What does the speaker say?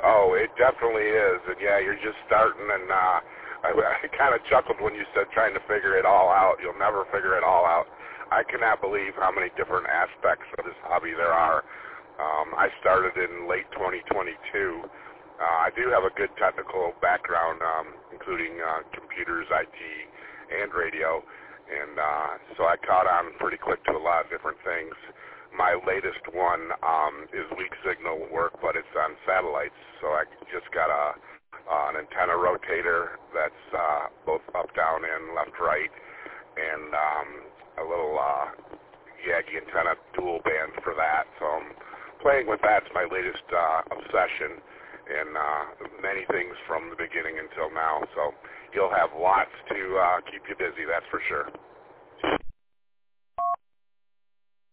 Oh, it definitely is. And, yeah, you're just starting, and I kind of chuckled when you said trying to figure it all out. You'll never figure it all out. I cannot believe how many different aspects of this hobby there are. I started in late 2022. I do have a good technical background, including computers, IT, and radio, and so I caught on pretty quick to a lot of different things. My latest one is weak signal work, but it's on satellites, so I just got an antenna rotator that's both up, down, and left, right, and a little Yagi antenna dual band for that. So I'm playing with that. It's my latest obsession, and many things from the beginning until now. So you'll have lots to keep you busy, that's for sure.